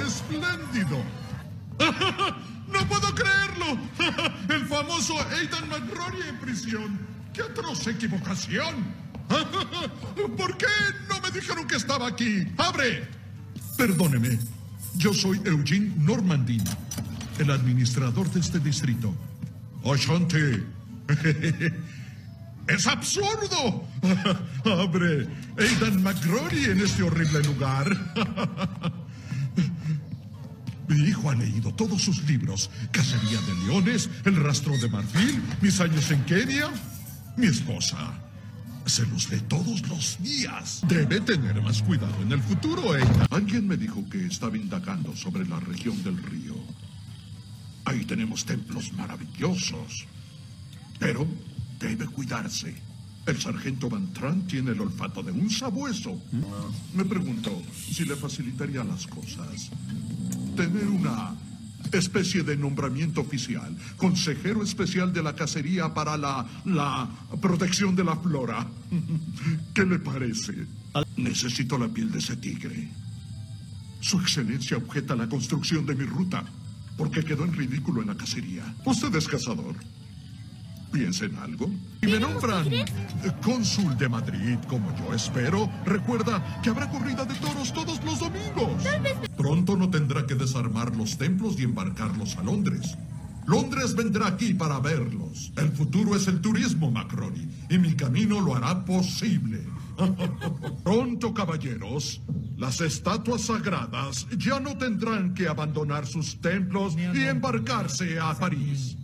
espléndido. ¡No puedo creerlo! ¡El famoso Aidan McCrory en prisión! ¡Qué atroz equivocación! ¿Por qué no me dijeron que estaba aquí? ¡Abre! Perdóneme. Yo soy Eugene Normandin, el administrador de este distrito. Ashanti. ¡Es absurdo! ¡Abre! Aidan McCrory en este horrible lugar. Mi hijo ha leído todos sus libros. Cacería de leones, El rastro de marfil, Mis años en Kenia. Mi esposa se los lee todos los días. Debe tener más cuidado en el futuro, Aidan. Alguien me dijo que estaba indagando sobre la región del río. Ahí tenemos templos maravillosos. Pero debe cuidarse. El sargento Van Tran tiene el olfato de un sabueso. Me pregunto si le facilitaría las cosas tener una especie de nombramiento oficial, consejero especial de la cacería para la protección de la flora. ¿Qué le parece? Necesito la piel de ese tigre. Su excelencia objeta la construcción de mi ruta porque quedó en ridículo en la cacería. ¿Usted es cazador? ¿Piensa en algo? Y me nombran cónsul de Madrid, como yo espero. Recuerda que habrá corrida de toros todos los domingos. Pronto no tendrá que desarmar los templos y embarcarlos a Londres. Londres vendrá aquí para verlos. El futuro es el turismo, McCrory, y mi camino lo hará posible. Pronto, caballeros, las estatuas sagradas ya no tendrán que abandonar sus templos y embarcarse a París.